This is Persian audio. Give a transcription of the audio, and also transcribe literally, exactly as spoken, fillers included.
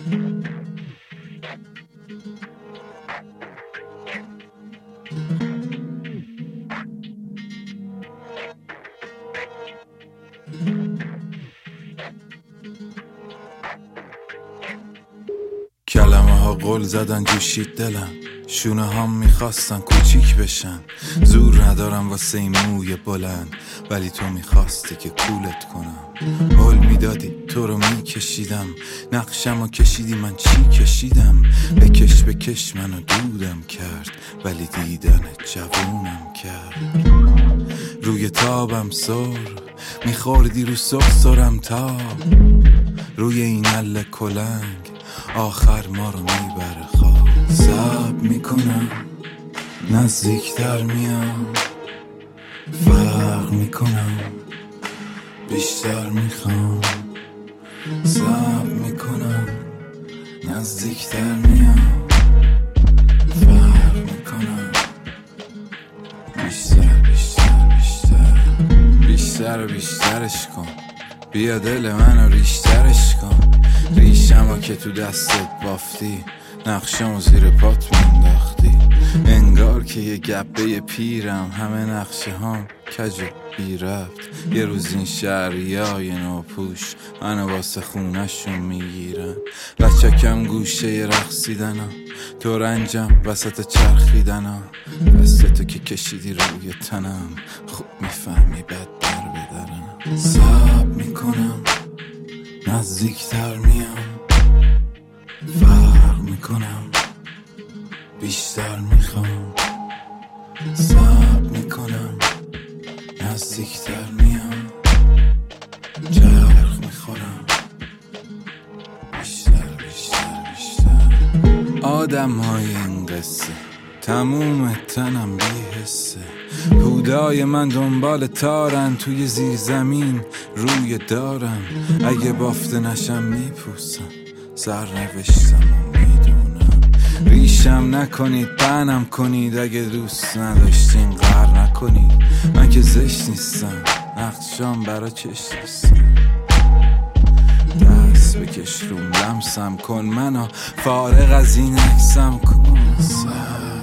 کلمه ها قول زدن جوشید دلم، شونه هم میخواستن کوچیک بشن. زور ندارم واسه این موی بلند، ولی تو میخواستی که کولت کنم. حل میدادی تو رو میکشیدم، نقشم رو کشیدی من چی کشیدم. بکش بکش منو دودم کرد، ولی دیدن جوونم کرد. روی تابم سر میخوردی رو سرسرم تاب، روی این عله کلنگ آخر ما رو میبره خواب. صبر میکنم نزدیکتر میام، فرق میکنم بیشتر میخوام. صبر میکنم نزدیکتر میام، فرق میکنم بیشتر بیشتر بیشتر بیشتر و بیشترش کن. بیا دل منو ریشترش کن. ریشمو که تو دستت بافتی، نقشمو زیر پات مینداختی. انگار که یه گبه پیرم، همه نقشه هم کج و بی ربط. یه روز این شهریای نوپوش منو واسه خونشون میگیرن. بچکم گوشه رقصیدنم، تو رنجم وسط چرخیدنم. دستتو که کشیدی روی تنم، خوب میفهمی بد در بدرم. صبر میکنم نزدیکتر میام، فرق میکنم بیشتر میخوام. صبر میکنم نزدیکتر میام، چرخ میخورم بیشتر بیشتر بیشتر. آدم های این قصه تموم تنم بی حسه. پودای من دنبال تارن، توی زیر زمین روی دارم. اگه بافته نشم میپوسم، سرنوشتم و میدونم. ریشم نکنید بنم کنید، اگه دوست نداشتین قهر نکنید. من که زشت نیستم، نقشام برا چش نیستم. دست بکش روم لمسم کن، منو فارغ از این عکسم کن.